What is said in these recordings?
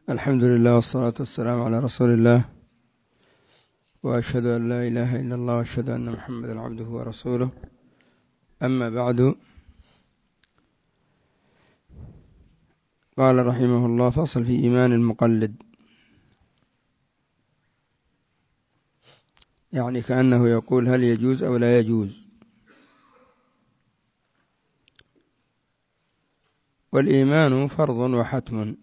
الحمد لله والصلاة والسلام على رسول الله، وأشهد أن لا إله إلا الله وأشهد أن محمدا عبده ورسوله. أما بعد، قال رحمه الله: فصل في إيمان المقلد. يعني كأنه يقول هل يجوز أو لا يجوز. والإيمان فرض وحتم،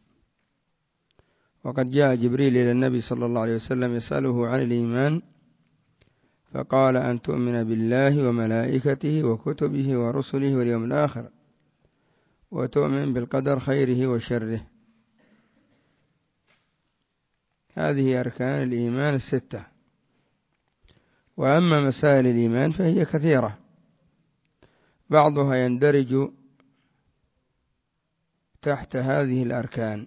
وقد جاء جبريل إلى النبي صلى الله عليه وسلم يسأله عن الإيمان، فقال: أن تؤمن بالله وملائكته وكتبه ورسله واليوم الآخر، وتؤمن بالقدر خيره وشره. هذه أركان الإيمان الستة. وأما مسائل الإيمان فهي كثيرة، بعضها يندرج تحت هذه الأركان.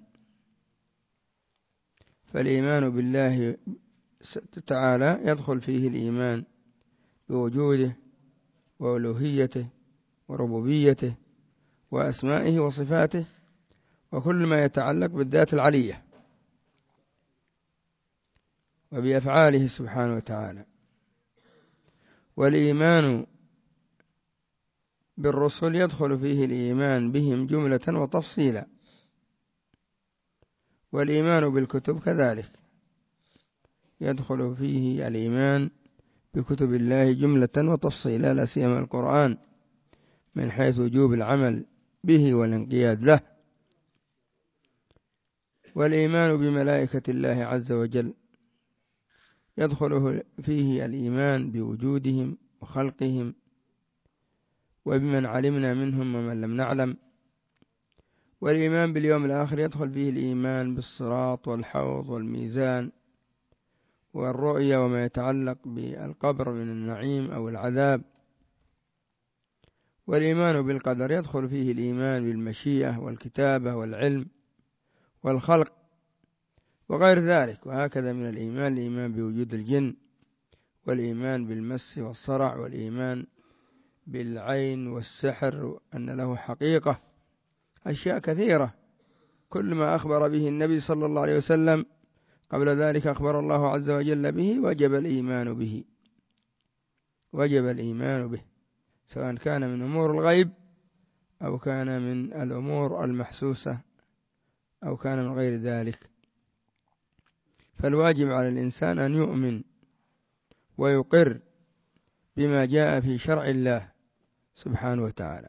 فالإيمان بالله تعالى يدخل فيه الإيمان بوجوده وألوهيته وربوبيته وأسمائه وصفاته وكل ما يتعلق بالذات العلية وبأفعاله سبحانه وتعالى. والإيمان بالرسل يدخل فيه الإيمان بهم جملة وتفصيلا، والإيمان بالكتب كذلك يدخل فيه الإيمان بكتب الله جملة وتفصيلا، لا سيما القرآن من حيث وجوب العمل به والانقياد له. والإيمان بملائكة الله عز وجل يدخل فيه الإيمان بوجودهم وخلقهم وبمن علمنا منهم ومن لم نعلم. والإيمان باليوم الآخر يدخل فيه الإيمان بالصراط والحوض والميزان والرؤية وما يتعلق بالقبر من النعيم أو العذاب. والإيمان بالقدر يدخل فيه الإيمان بالمشيئة والكتابة والعلم والخلق وغير ذلك. وهكذا من الإيمان بوجود الجن، والإيمان بالمس والصرع، والإيمان بالعين والسحر أن له حقيقة. أشياء كثيرة، كل ما أخبر به النبي صلى الله عليه وسلم قبل ذلك أخبر الله عز وجل به وجب الإيمان به، سواء كان من أمور الغيب أو كان من الأمور المحسوسة أو كان من غير ذلك. فالواجب على الإنسان أن يؤمن ويقر بما جاء في شرع الله سبحانه وتعالى.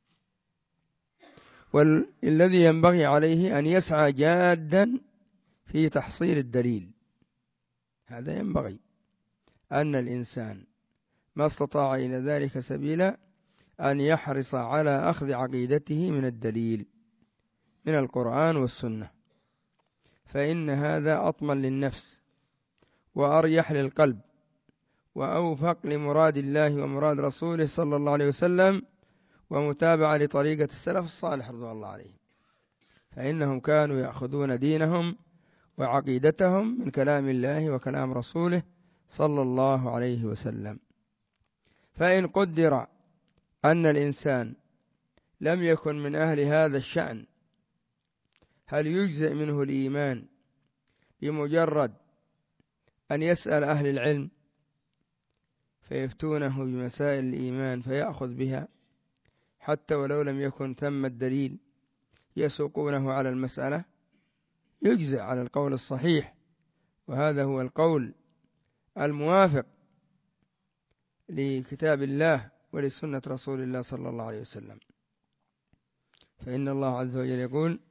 والذي ينبغي عليه أن يسعى جادا في تحصيل الدليل. هذا ينبغي أن الإنسان ما استطاع إلى ذلك سبيلا أن يحرص على أخذ عقيدته من الدليل من القرآن والسنة، فإن هذا أطمن للنفس وأريح للقلب وأوفق لمراد الله ومراد رسوله صلى الله عليه وسلم، ومتابعة لطريقة السلف الصالح رضي الله عليهم، فإنهم كانوا يأخذون دينهم وعقيدتهم من كلام الله وكلام رسوله صلى الله عليه وسلم. فإن قدر أن الإنسان لم يكن من أهل هذا الشأن، هل يجزئ منه الإيمان بمجرد أن يسأل أهل العلم فيفتونه بمسائل الإيمان فيأخذ بها حتى ولو لم يكن ثم الدليل يسوقونه على المسألة؟ يجزئ على القول الصحيح، وهذا هو القول الموافق لكتاب الله ولسنة رسول الله صلى الله عليه وسلم. فإن الله عز وجل يقول: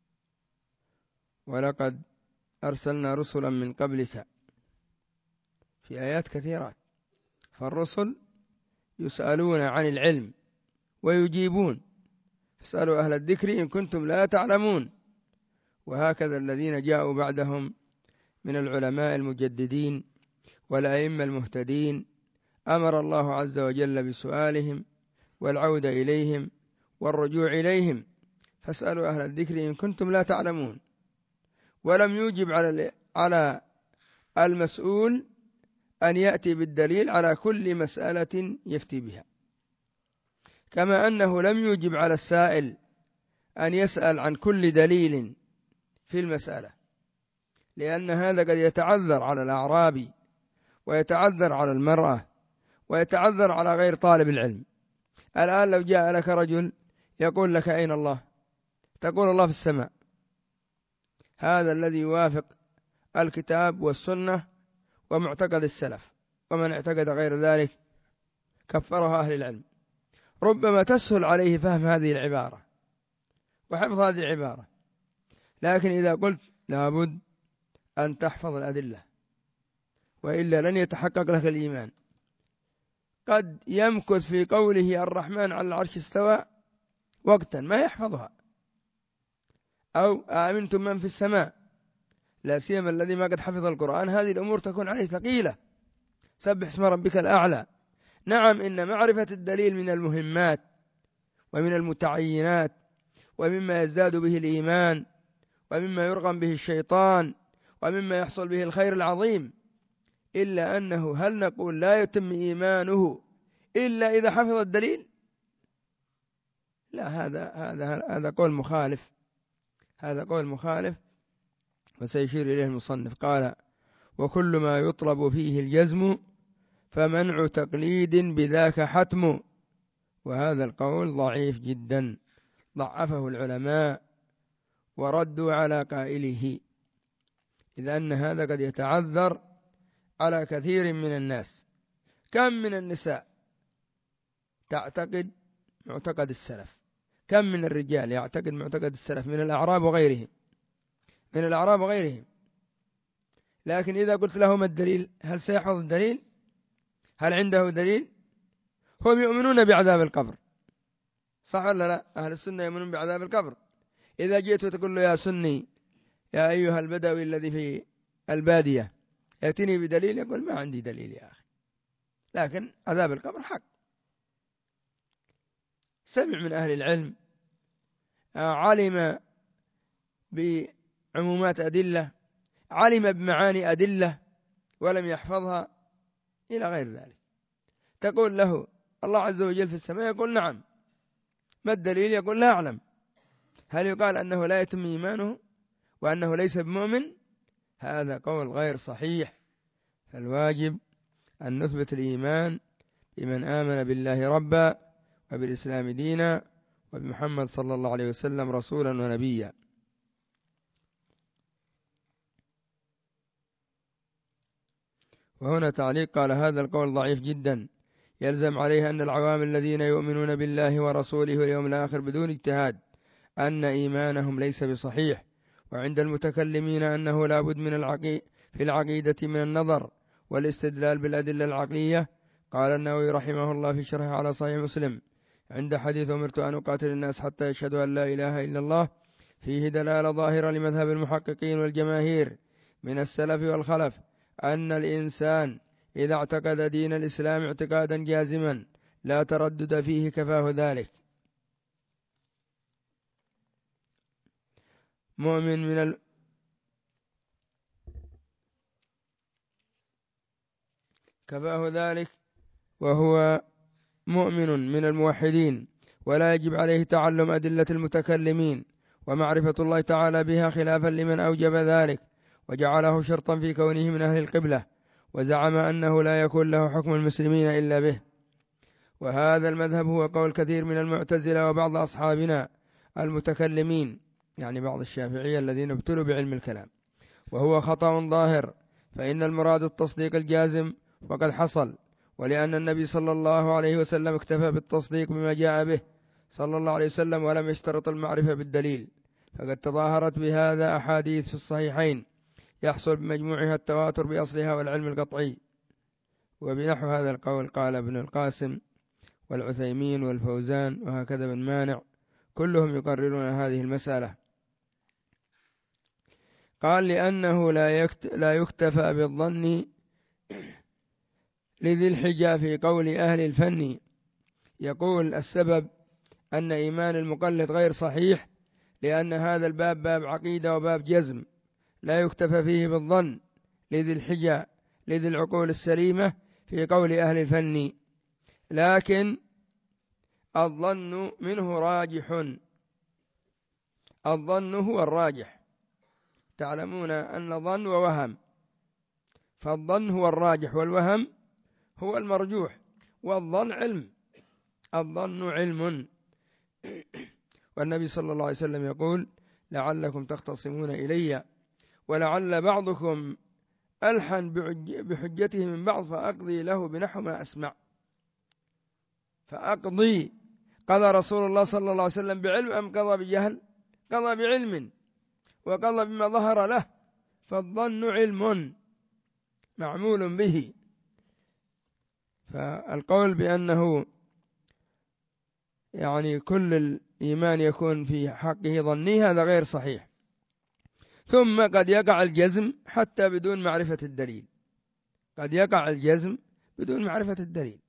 ولقد أرسلنا رسلا من قبلك، في آيات كثيرات. فالرسل يسألون عن العلم ويجيبون، فاسألوا أهل الذكر إن كنتم لا تعلمون. وهكذا الذين جاءوا بعدهم من العلماء المجددين والأئمة المهتدين أمر الله عز وجل بسؤالهم والعودة إليهم والرجوع إليهم، فاسألوا أهل الذكر إن كنتم لا تعلمون. ولم يوجب على المسؤول أن يأتي بالدليل على كل مسألة يفتي بها، كما أنه لم يوجب على السائل أن يسأل عن كل دليل في المسألة، لأن هذا قد يتعذر على الأعرابي ويتعذر على المرأة ويتعذر على غير طالب العلم. الآن لو جاء لك رجل يقول لك أين الله؟ تقول الله في السماء، هذا الذي يوافق الكتاب والسنة ومعتقد السلف، ومن اعتقد غير ذلك كفره أهل العلم. ربما تسهل عليه فهم هذه العبارة وحفظ هذه العبارة، لكن إذا قلت لابد أن تحفظ الأدلة وإلا لن يتحقق لك الإيمان. قد يمكث في قوله الرحمن على العرش استوى وقتا ما يحفظها، أو آمنتم من في السماء، لا سيما الذي ما قد حفظ القرآن، هذه الأمور تكون عليه ثقيلة. سبح اسم ربك الأعلى. نعم، إن معرفة الدليل من المهمات ومن المتعينات ومما يزداد به الإيمان ومما يرغم به الشيطان ومما يحصل به الخير العظيم، إلا أنه هل نقول لا يتم إيمانه إلا إذا حفظ الدليل؟ لا، هذا قول مخالف، هذا قول مخالف. وسيشير إليه المصنف قال: وكل ما يطلب فيه الجزم فمنع تقليد بذاك حتم. وهذا القول ضعيف جدا، ضعفه العلماء وردوا على قائله، إذ أن هذا قد يتعذر على كثير من الناس. كم من النساء تعتقد معتقد السلف، كم من الرجال يعتقد معتقد السلف من الأعراب وغيرهم، لكن إذا قلت له ما الدليل؟ هل سيحفظ الدليل؟ هل عنده دليل؟ هم يؤمنون بعذاب القبر، صح ولا لا؟ أهل السنة يؤمنون بعذاب القبر. إذا جئت وتقول له يا سني يا أيها البدوي الذي في البادية يأتيني بدليل، يقول ما عندي دليل يا أخي، لكن عذاب القبر حق. سمع من أهل العلم، علم بعمومات أدلة، علم بمعاني أدلة ولم يحفظها إلى غير ذلك. تقول له الله عز وجل في السماء، يقول نعم. ما الدليل؟ يقول لا أعلم. هل يقال أنه لا يتم إيمانه وأنه ليس بمؤمن؟ هذا قول غير صحيح. فالواجب أن نثبت الإيمان بمن آمن بالله ربا وبالإسلام دينا وبمحمد صلى الله عليه وسلم رسولا ونبيا. وهنا تعليق قال: هذا القول ضعيف جدا، يلزم عليه أن العوام الذين يؤمنون بالله ورسوله واليوم الآخر بدون اجتهاد أن إيمانهم ليس بصحيح. وعند المتكلمين أنه لا بد في العقيدة من النظر والاستدلال بالأدلة العقلية. قال النووي رحمه الله في شرحه على صحيح مسلم عند حديث أمرت أن أقاتل الناس حتى يشهدوا أن لا إله إلا الله، فيه دلالة ظاهرة لمذهب المحققين والجماهير من السلف والخلف أن الإنسان إذا اعتقد دين الإسلام اعتقادا جازما لا تردد فيه كفاه ذلك. كفاه ذلك وهو مؤمن من الموحدين، ولا يجب عليه تعلم أدلة المتكلمين ومعرفة الله تعالى بها، خلافا لمن أوجب ذلك وجعله شرطا في كونه من أهل القبلة، وزعم أنه لا يكون له حكم المسلمين إلا به. وهذا المذهب هو قول كثير من المعتزلة وبعض أصحابنا المتكلمين، يعني بعض الشافعية الذين ابتلوا بعلم الكلام، وهو خطأ ظاهر. فإن المراد التصديق الجازم وقد حصل، ولأن النبي صلى الله عليه وسلم اكتفى بالتصديق بما جاء به صلى الله عليه وسلم ولم يشترط المعرفة بالدليل، فقد تظاهرت بهذا أحاديث في الصحيحين يحصل بمجموعها التواتر بأصلها والعلم القطعي. وبنحو هذا القول قال ابن القاسم والعثيمين والفوزان وهكذا بن مانع، كلهم يقررون هذه المسألة. قال: لأنه لا يكتفى بالظن لذي الحجة في قول أهل الفن. يقول السبب أن إيمان المقلد غير صحيح لأن هذا الباب باب عقيدة وباب جزم، لا يكتفى فيه بالظن لذي الحجة لذي العقول السليمة في قول أهل الفن، لكن الظن منه راجح، الظن هو الراجح تعلمون أن ظن ووهم، فالظن هو الراجح والوهم هو المرجوح، والظن علم، الظن علم. والنبي صلى الله عليه وسلم يقول: لعلكم تختصمون إلي ولعل بعضكم ألحن بحجته من بعض فأقضي له بنحو ما أسمع. فأقضي، قضى رسول الله صلى الله عليه وسلم بعلم أم قضى بجهل؟ قضى بعلم، وقضى بما ظهر له، فالظن علم معمول به. فالقول بأنه يعني كل الإيمان يكون في حقه ظني هذا غير صحيح. ثم قد يقع الجزم حتى بدون معرفة الدليل، قد يقع الجزم بدون معرفة الدليل.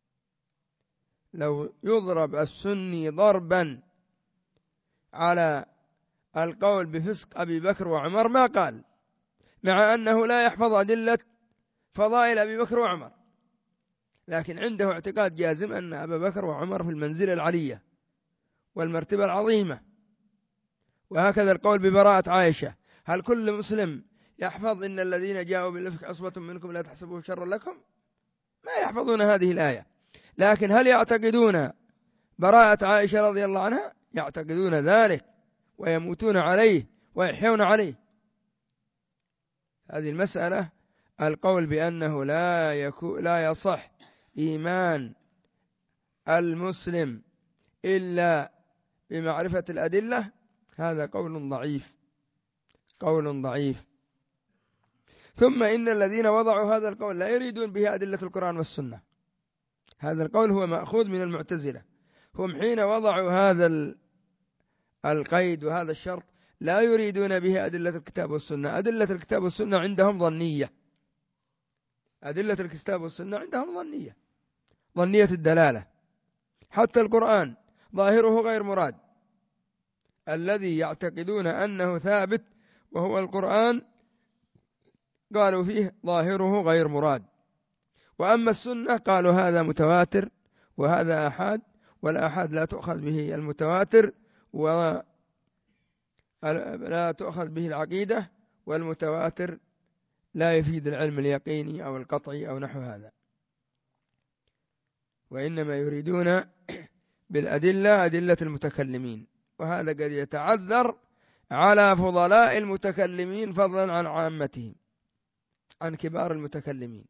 لو يضرب السني ضربا على القول بفسق أبي بكر وعمر ما قال، مع أنه لا يحفظ أدلة فضائل أبي بكر وعمر، لكن عنده اعتقاد جازم أن أبا بكر وعمر في المنزلة العلية والمرتبة العظيمة. وهكذا القول ببراءة عائشة. هل كل مسلم يحفظ إن الذين جاءوا بالإفك عصبة منكم لا تحسبوه شرا لكم؟ ما يحفظون هذه الآية، لكن هل يعتقدون براءة عائشة رضي الله عنها؟ يعتقدون ذلك ويموتون عليه ويحيون عليه. هذه المسألة القول بأنه لا يصح إيمان المسلم إلا بمعرفة الأدلة، هذا قول ضعيف، قول ضعيف. ثم إن الذين وضعوا هذا القول لا يريدون به أدلة القرآن والسنة. هذا القول هو مأخوذ من المعتزلة، هم حين وضعوا هذا القيد وهذا الشرط لا يريدون به أدلة الكتاب والسنة. أدلة الكتاب والسنة عندهم ظنية، أدلة الكتاب والسنة عندهم ظنية، ظنية الدلالة. حتى القرآن ظاهره غير مراد، الذي يعتقدون أنه ثابت وهو القرآن قالوا فيه ظاهره غير مراد. وأما السنة قالوا هذا متواتر وهذا آحاد، والآحاد لا تؤخذ به المتواتر ولا تؤخذ به العقيدة، والمتواتر لا يفيد العلم اليقيني أو القطعي أو نحو هذا، وإنما يريدون بالأدلة أدلة المتكلمين. وهذا قد يتعذر على فضلاء المتكلمين فضلا عن عامتهم، عن كبار المتكلمين.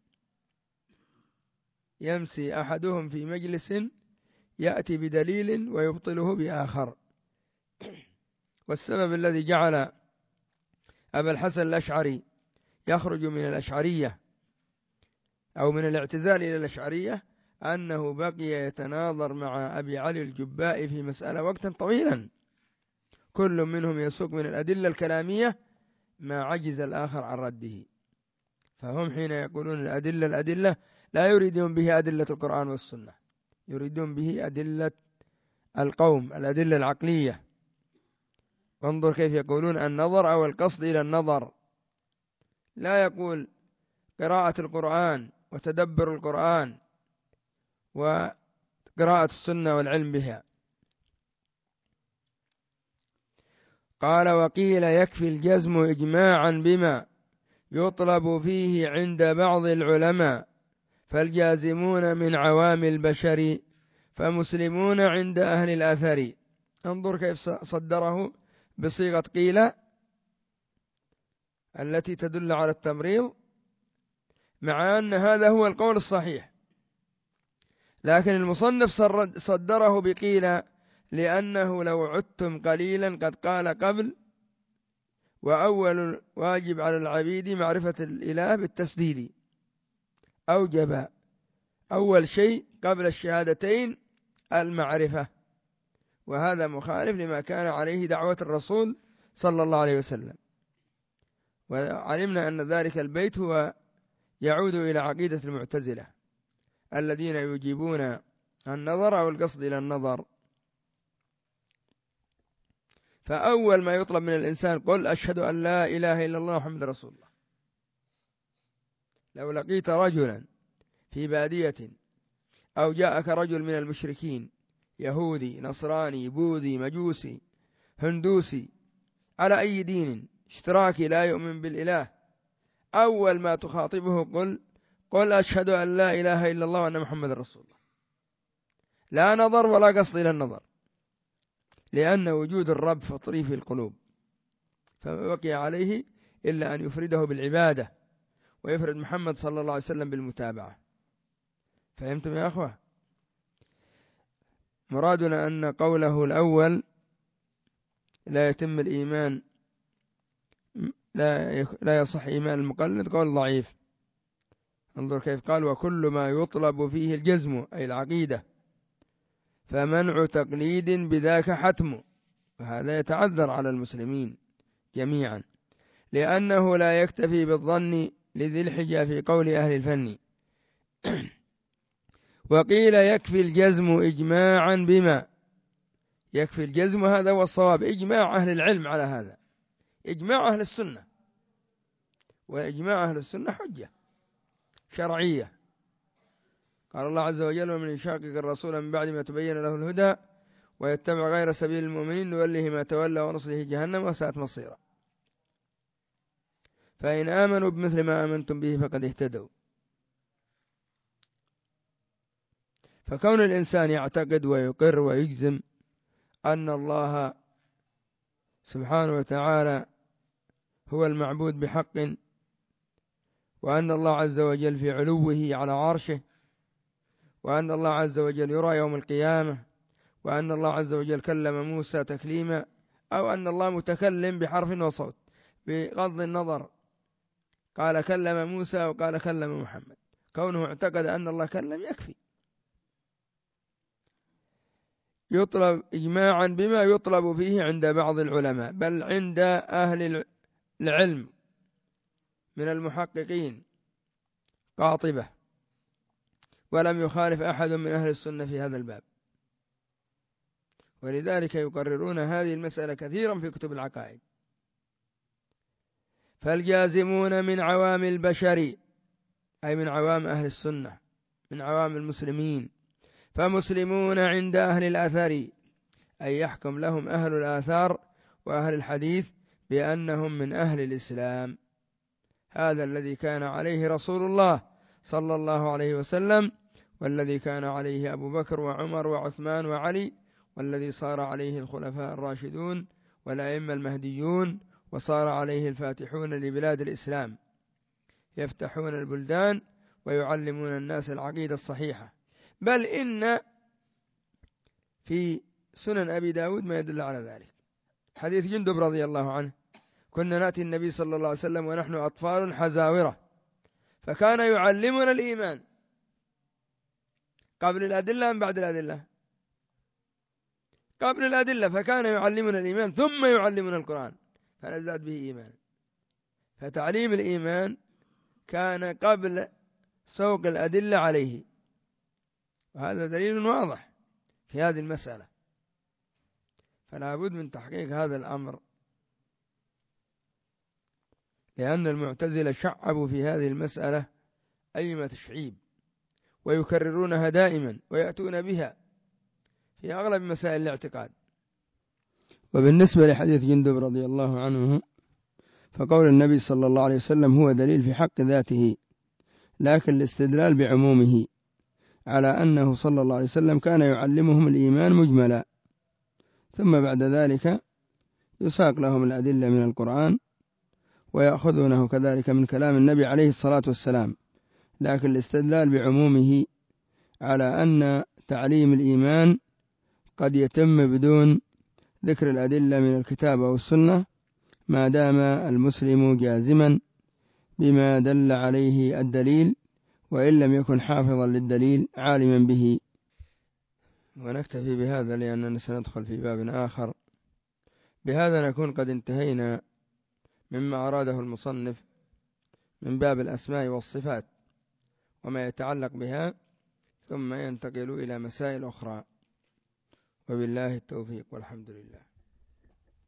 يمسي أحدهم في مجلس يأتي بدليل ويبطله بآخر. والسبب الذي جعل أبا الحسن الأشعري يخرج من الأشعرية أو من الاعتزال إلى الأشعرية أنه بقي يتناظر مع أبي علي الجبائي في مسألة وقتا طويلا، كل منهم يسوق من الأدلة الكلامية ما عجز الآخر عن رده. فهم حين يقولون الأدلة لا يريدون به أدلة القرآن والسنة، يريدون به أدلة القوم، الأدلة العقلية. وانظر كيف يقولون النظر أو القصد إلى النظر، لا يقول قراءة القرآن وتدبر القرآن وقراءة السنة والعلم بها. قال: وقيل يكفي الجزم إجماعا بما يطلب فيه عند بعض العلماء، فالجازمون من عوام البشر فمسلمون عند أهل الأثر. انظر كيف صدره بصيغة قيل التي تدل على التمريض، مع أن هذا هو القول الصحيح، لكن المصنف صدره بقيل لأنه لو عدتم قليلا قد قال قبل: وأول واجب على العبيد معرفة الإله بالتسديد، أوجب أول شيء قبل الشهادتين المعرفة، وهذا مخالف لما كان عليه دعوة الرسول صلى الله عليه وسلم. وعلمنا أن ذلك البيت هو يعود إلى عقيدة المعتزلة الذين يجيبون النظر أو القصد إلى النظر. فأول ما يطلب من الإنسان قل أشهد أن لا إله إلا الله محمد رسول الله. لو لقيت رجلا في بادية أو جاءك رجل من المشركين يهودي نصراني بوذي مجوسي هندوسي على أي دين اشتراكي لا يؤمن بالإله، أول ما تخاطبه قل أشهد أن لا إله إلا الله وأن محمد رسول الله، لا نظر ولا قصد إلى النظر، لأن وجود الرب فطري في القلوب، فما بقي عليه إلا أن يفرده بالعبادة ويفرد محمد صلى الله عليه وسلم بالمتابعة. فهمتم يا أخوة؟ مرادنا أن قوله الأول لا يتم الإيمان، لا يصح إيمان المقلد، قول ضعيف. انظر كيف قال: وكل ما يطلب فيه الجزم أي العقيدة، فمنع تقليد بذاك حتم. وهذا يتعذر على المسلمين جميعا، لأنه لا يكتفي بالظن لذي الحجة في قول أهل الفن. وقيل يكفي الجزم إجماعا بما، يكفي الجزم هذا هو الصواب، إجماع أهل العلم على هذا، إجماع أهل السنة، وإجماع أهل السنة حجة شرعية. قال الله عز وجل: ومن يشاقق الرسول من بعد ما تبين له الهدى ويتبع غير سبيل المؤمنين نوله ما تولى ونصله جهنم وساءت مصيرا. فإن آمنوا بمثل ما آمنتم به فقد اهتدوا. فكون الإنسان يعتقد ويقر ويجزم أن الله سبحانه وتعالى هو المعبود بحق، وأن الله عز وجل في علوه على عرشه، وأن الله عز وجل يرى يوم القيامة، وأن الله عز وجل كلم موسى تكليما، أو أن الله متكلم بحرف وصوت بغض النظر، قال كلم موسى وقال كلم محمد، كونه اعتقد أن الله كلم يكفي. يطلب إجماعا بما يطلب فيه عند بعض العلماء، بل عند أهل العلم من المحققين قاطبة، ولم يخالف أحد من أهل السنة في هذا الباب، ولذلك يقررون هذه المسألة كثيرا في كتب العقائد. فالجازمون من عوام البشر، أي من عوام أهل السنة، من عوام المسلمين، فمسلمون عند أهل الأثر، أي يحكم لهم أهل الآثار وأهل الحديث بأنهم من أهل الإسلام، هذا الذي كان عليه رسول الله صلى الله عليه وسلم، والذي كان عليه أبو بكر وعمر وعثمان وعلي، والذي صار عليه الخلفاء الراشدون والأئمة المهديون، وصار عليه الفاتحون لبلاد الإسلام، يفتحون البلدان ويعلمون الناس العقيدة الصحيحة. بل إن في سنن أبي داود ما يدل على ذلك، حديث جندب رضي الله عنه: كنا نأتي النبي صلى الله عليه وسلم ونحن أطفال حزاورة، فكان يعلمنا الإيمان قبل الأدلة أم بعد الأدلة؟ قبل الأدلة، فكان يعلمنا الإيمان ثم يعلمنا القرآن فنزداد به إيمان. فتعليم الإيمان كان قبل سوق الأدلة عليه، وهذا دليل واضح في هذه المسألة. فلا بد من تحقيق هذا الأمر، لأن المعتزلة شعبوا في هذه المسألة أيما تشعيب، ويكررونها دائما ويأتون بها في أغلب مسائل الاعتقاد. وبالنسبة لحديث جندب رضي الله عنه، فقول النبي صلى الله عليه وسلم هو دليل في حق ذاته، لكن الاستدلال بعمومه على أنه صلى الله عليه وسلم كان يعلمهم الإيمان مجملا، ثم بعد ذلك يساق لهم الأدلة من القرآن ويأخذونه كذلك من كلام النبي عليه الصلاة والسلام، لكن الاستدلال بعمومه على أن تعليم الإيمان قد يتم بدون ذكر الأدلة من الكتاب والسنة، ما دام المسلم جازما بما دل عليه الدليل، وإن لم يكن حافظا للدليل عالما به. ونكتفي بهذا لأننا سندخل في باب آخر. بهذا نكون قد انتهينا مما أراده المصنف من باب الأسماء والصفات وما يتعلق بها، ثم ينتقل إلى مسائل أخرى، وبالله التوفيق والحمد لله.